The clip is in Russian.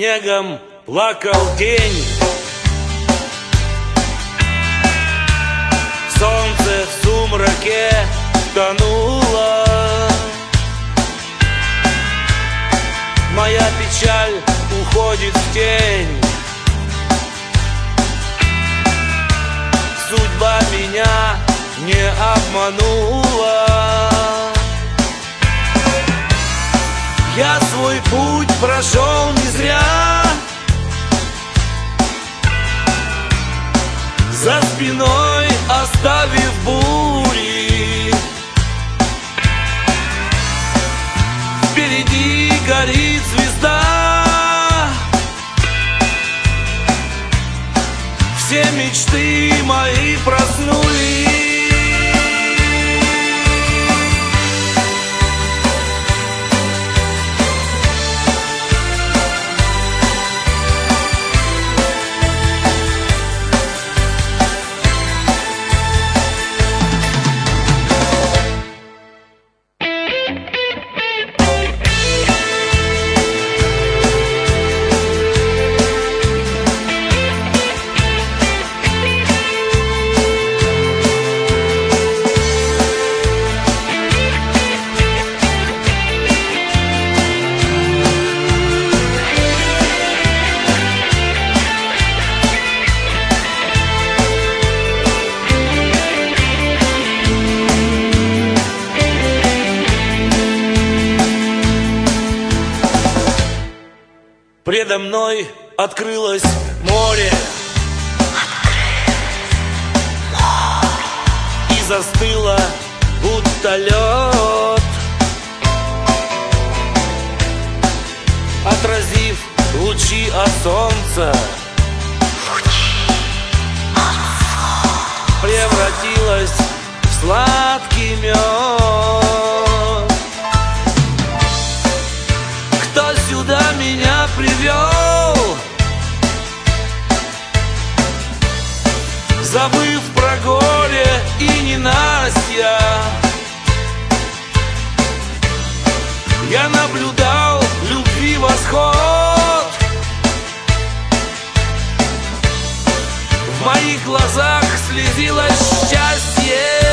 снегом плакал день. Солнце в сумраке тонуло. Моя печаль уходит в тень. Судьба меня не обманула. Я свой путь прошел не зря. За спиной оставив бури. Впереди горит звезда. Все мечты мои проснулись. Предо мной открылось море. И застыло, будто лед, отразив лучи от солнца. Превратилось в сладкий мед. Кто сюда меня привел, забыв про горе и ненастья? Я наблюдал любви восход. В моих глазах слезилось счастье.